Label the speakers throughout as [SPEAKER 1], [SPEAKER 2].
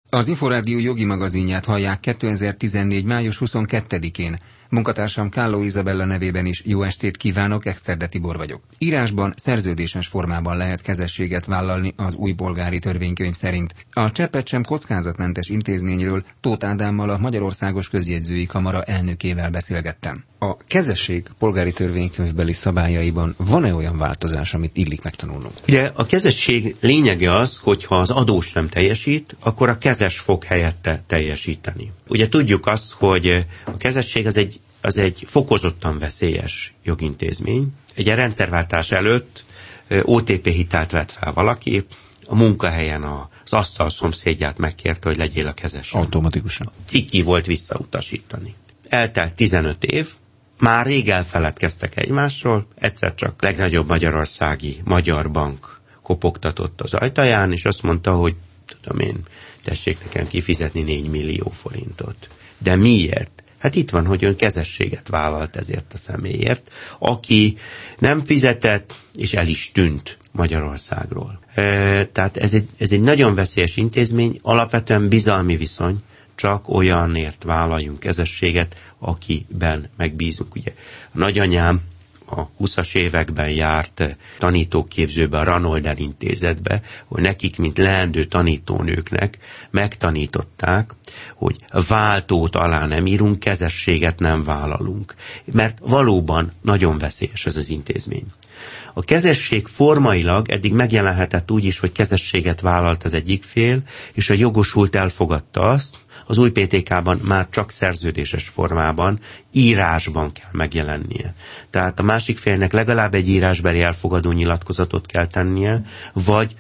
[SPEAKER 1] Az Inforádió jogi magazinját hallják 2014. május 22-én. Munkatársam Kálló Izabella nevében is jó estét kívánok, Exterde Tibor vagyok. Írásban, szerződéses formában lehet kezességet vállalni az új polgári törvénykönyv szerint. A Cseppet sem kockázatmentes intézményről Tóth Ádámmal, a Magyarországos Közjegyzői Kamara elnökével beszélgettem. A kezesség polgári törvénykönyvbeli szabályaiban van-e olyan változás, amit illik megtanulnunk?
[SPEAKER 2] Ugye a kezesség lényege az, hogy ha az adós nem teljesít, akkor a kezes fog helyette teljesíteni. Ugye tudjuk azt, hogy a kezesség az egy fokozottan veszélyes jogintézmény. Egy rendszerváltás előtt OTP hitelt vett fel valaki, a munkahelyen az asztal szomszédját megkérte, hogy legyél a kezesen.
[SPEAKER 1] Automatikusan.
[SPEAKER 2] Ciki volt visszautasítani. Eltelt 15 év, már rég elfeledkeztek egymásról, egyszer csak legnagyobb magyarországi magyar bank kopogtatott az ajtaján, és azt mondta, hogy tudom én, tessék nekem kifizetni 4 millió forintot. De miért? Hát itt van, hogy ön kezességet vállalt ezért a személyért, aki nem fizetett, és el is tűnt Magyarországról. Tehát ez egy nagyon veszélyes intézmény, alapvetően bizalmi viszony, csak olyanért vállaljunk kezességet, akiben megbízunk. Ugye a nagyanyám a 20-as években járt tanítóképzőbe, a Ranolder intézetbe, hogy nekik, mint leendő tanítónőknek megtanították, hogy váltót alá nem írunk, kezességet nem vállalunk. Mert valóban nagyon veszélyes ez az intézmény. A kezesség formailag eddig megjelenhetett úgy is, hogy kezességet vállalt az egyik fél, és a jogosult elfogadta azt, az új PTK-ban már csak szerződéses formában, írásban kell megjelennie. Tehát a másik félnek legalább egy írásbeli elfogadó nyilatkozatot kell tennie, vagy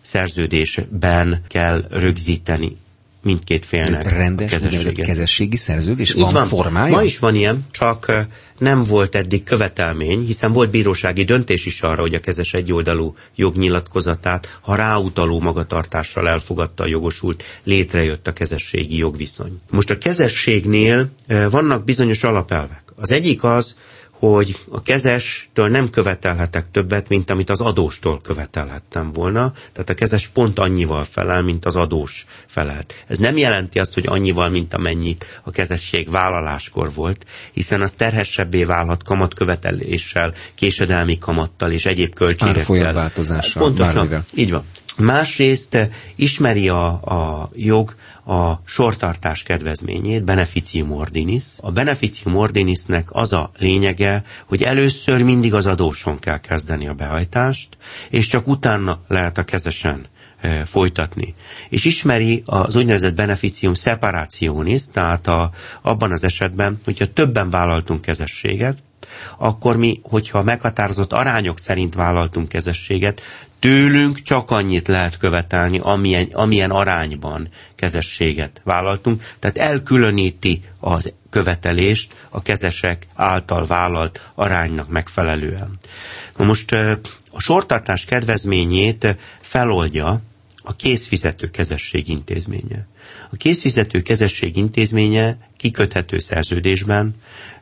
[SPEAKER 2] szerződésben kell rögzíteni mindkét félnek
[SPEAKER 1] rendes,
[SPEAKER 2] a kezességet.
[SPEAKER 1] Kezességi szerződés van formája?
[SPEAKER 2] Ma is van ilyen, csak nem volt eddig követelmény, hiszen volt bírósági döntés is arra, hogy a kezes egyoldalú jognyilatkozatát, ha ráutaló magatartással elfogadta a jogosult, létrejött a kezességi jogviszony. Most a kezességnél vannak bizonyos alapelvek. Az egyik az, hogy a kezestől nem követelhetek többet, mint amit az adóstól követelhettem volna. Tehát a kezes pont annyival felel, mint az adós felelt. Ez nem jelenti azt, hogy annyival, mint amennyit a kezesség vállaláskor volt, hiszen az terhessebbé válhat kamatköveteléssel, késedelmi kamattal és egyéb költségekkel.
[SPEAKER 1] Árfolyamváltozással.
[SPEAKER 2] Pontosan, így van. Másrészt ismeri a jog a sortartás kedvezményét, beneficium ordinis. A beneficium ordinisnek az a lényege, hogy először mindig az adóson kell kezdeni a behajtást, és csak utána lehet a kezesen folytatni. És ismeri az úgynevezett beneficium separationis, tehát abban az esetben, hogyha többen vállaltunk kezességet, akkor mi, hogyha meghatározott arányok szerint vállaltunk kezességet, tőlünk csak annyit lehet követelni, amilyen arányban kezességet vállaltunk. Tehát elkülöníti az követelést a kezesek által vállalt aránynak megfelelően. Na most a sortartás kedvezményét feloldja a készfizető kezesség intézménye. A készfizető kezesség intézménye kiköthető szerződésben,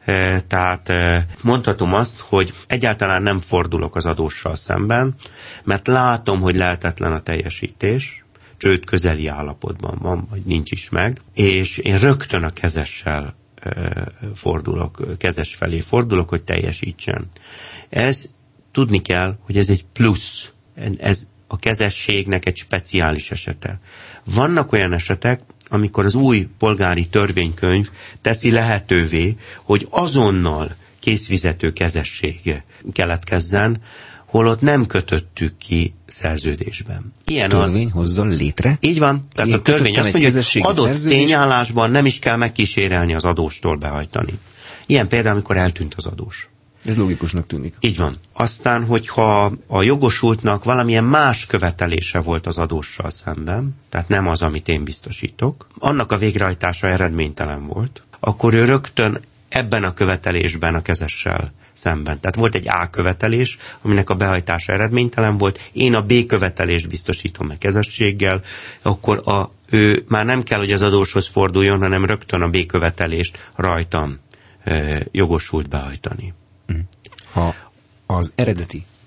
[SPEAKER 2] tehát mondhatom azt, hogy egyáltalán nem fordulok az adóssal szemben, mert látom, hogy lehetetlen a teljesítés, csőd közeli állapotban van, vagy nincs is meg, és én rögtön a kezessel kezes felé fordulok, hogy teljesítsen. Ez tudni kell, hogy ez egy plusz, ez a kezességnek egy speciális esete. Vannak olyan esetek, amikor az új polgári törvénykönyv teszi lehetővé, hogy azonnal készfizető kezesség keletkezzen, holott nem kötöttük ki szerződésben.
[SPEAKER 1] Ilyen törvény hozzon létre?
[SPEAKER 2] Így van. Tehát a törvény azt mondja, hogy adott tényállásban nem is kell megkísérelni az adóstól behajtani. Ilyen például, amikor eltűnt az adós.
[SPEAKER 1] Ez logikusnak tűnik.
[SPEAKER 2] Így van. Aztán, hogyha a jogosultnak valamilyen más követelése volt az adóssal szemben, tehát nem az, amit én biztosítok, annak a végrehajtása eredménytelen volt, akkor ő rögtön ebben a követelésben a kezessel szemben. Tehát volt egy A követelés, aminek a behajtása eredménytelen volt, én a B követelést biztosítom meg kezességgel, akkor ő már nem kell, hogy az adóshoz forduljon, hanem rögtön a B követelést rajtam jogosult behajtani.
[SPEAKER 1] Ha az eredeti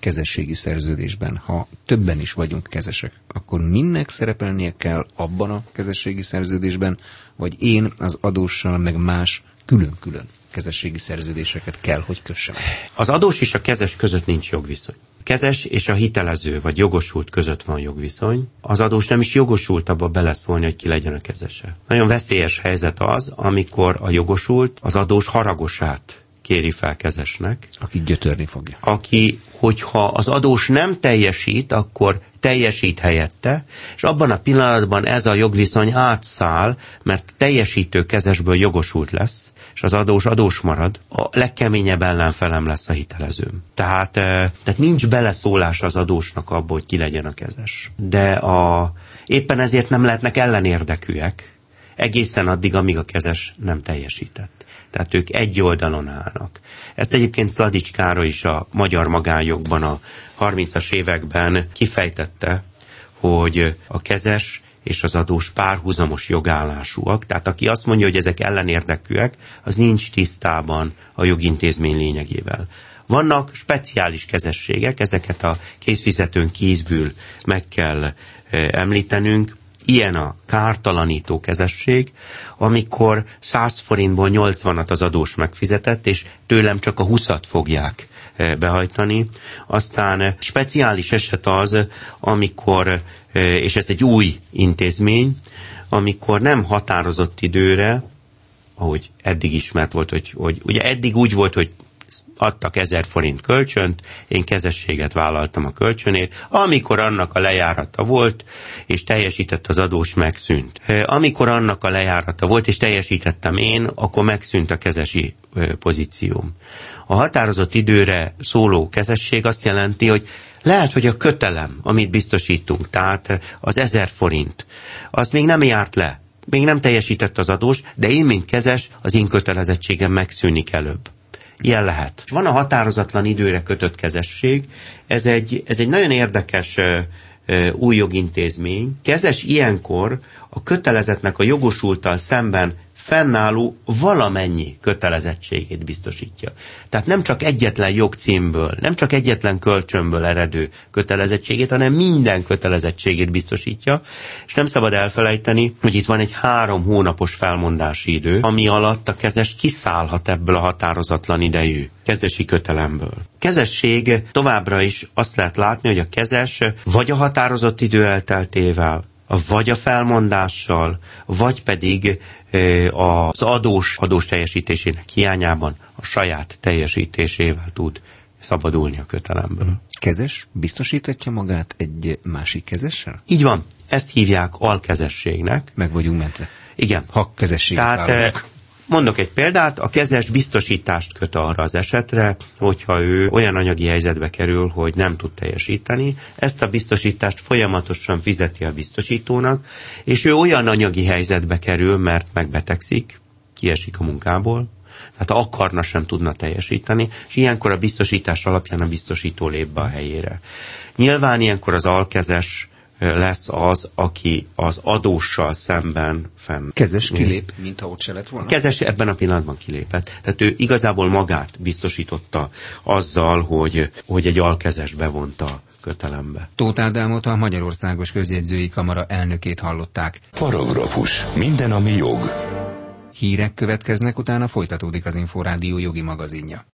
[SPEAKER 1] kezességi szerződésben, ha többen is vagyunk kezesek, akkor mindnek szerepelnie kell abban a kezességi szerződésben, vagy én az adóssal meg más külön-külön kezességi szerződéseket kell, hogy kössem?
[SPEAKER 2] Az adós és a kezes között nincs jogviszony. Kezes és a hitelező vagy jogosult között van jogviszony. Az adós nem is jogosult abba beleszólni, hogy ki legyen a kezese. Nagyon veszélyes helyzet az, amikor a jogosult az adós haragosát kéri fel kezesnek.
[SPEAKER 1] Aki gyötörni fogja.
[SPEAKER 2] Aki, hogyha az adós nem teljesít, akkor teljesít helyette, és abban a pillanatban ez a jogviszony átszáll, mert teljesítő kezesből jogosult lesz, és az adós marad, a legkeményebb ellenfelem lesz a hitelezőm. Tehát nincs beleszólás az adósnak abba, hogy ki legyen a kezes. De éppen ezért nem lehetnek ellenérdekűek, egészen addig, amíg a kezes nem teljesített. Tehát ők egy oldalon állnak. Ezt egyébként Zladics Károly is a magyar magánjogban a 30-as években kifejtette, hogy a kezes és az adós párhuzamos jogállásúak. Tehát aki azt mondja, hogy ezek ellenérdekűek, az nincs tisztában a jogintézmény lényegével. Vannak speciális kezességek, ezeket a készfizetőn kívül meg kell említenünk. Ilyen a kártalanító kezesség, amikor 100 forintból 80-at az adós megfizetett, és tőlem csak a 20-at fogják behajtani. Aztán speciális eset az, amikor, és ez egy új intézmény, amikor nem határozott időre, ahogy eddig ismert volt, hogy ugye eddig úgy volt, hogy adtak 1000 forint kölcsönt, én kezességet vállaltam a kölcsönét, amikor annak a lejárata volt, és teljesített az adós, megszűnt. Amikor annak a lejárata volt, és teljesítettem én, akkor megszűnt a kezesi pozícióm. A határozott időre szóló kezesség azt jelenti, hogy lehet, hogy a kötelem, amit biztosítunk, tehát az 1000 forint, az még nem járt le, még nem teljesített az adós, de én, mint kezes, az én kötelezettségem megszűnik előbb. Ilyen lehet. Van a határozatlan időre kötött kezesség, ez egy nagyon érdekes új jogintézmény. Kezes ilyenkor a kötelezettnek a jogosulttal szemben fennálló valamennyi kötelezettségét biztosítja. Tehát nem csak egyetlen jogcímből, nem csak egyetlen kölcsönből eredő kötelezettségét, hanem minden kötelezettségét biztosítja, és nem szabad elfelejteni, hogy itt van egy 3 hónapos felmondási idő, ami alatt a kezes kiszállhat ebből a határozatlan idejű kezesi kötelemből. Kezesség továbbra is azt lehet látni, hogy a kezes vagy a határozott idő elteltével, vagy a felmondással, vagy pedig az adós teljesítésének hiányában a saját teljesítésével tud szabadulni a kötelemből.
[SPEAKER 1] Kezes biztosítatja magát egy másik kezessel?
[SPEAKER 2] Így van. Ezt hívják alkezességnek.
[SPEAKER 1] Meg vagyunk mentve.
[SPEAKER 2] Igen.
[SPEAKER 1] Ha kezességet vállalunk.
[SPEAKER 2] Mondok egy példát, a kezes biztosítást köt arra az esetre, hogyha ő olyan anyagi helyzetbe kerül, hogy nem tud teljesíteni. Ezt a biztosítást folyamatosan fizeti a biztosítónak, és ő olyan anyagi helyzetbe kerül, mert megbetegszik, kiesik a munkából, tehát ha akarna, sem tudna teljesíteni, és ilyenkor a biztosítás alapján a biztosító lép be a helyére. Nyilván ilyenkor az alkezes lesz az, aki az adóssal szemben fenn.
[SPEAKER 1] Kezes kilép, mintha ott se lett volna?
[SPEAKER 2] Kezes ebben a pillanatban kilépett. Tehát ő igazából magát biztosította azzal, hogy egy alkezes bevonta kötelembe.
[SPEAKER 1] Tóth Ádámot, a Magyarországos Közjegyzői Kamara elnökét hallották.
[SPEAKER 3] Paragrafus. Minden, ami jog.
[SPEAKER 1] Hírek következnek, utána folytatódik az Inforádió jogi magazinja.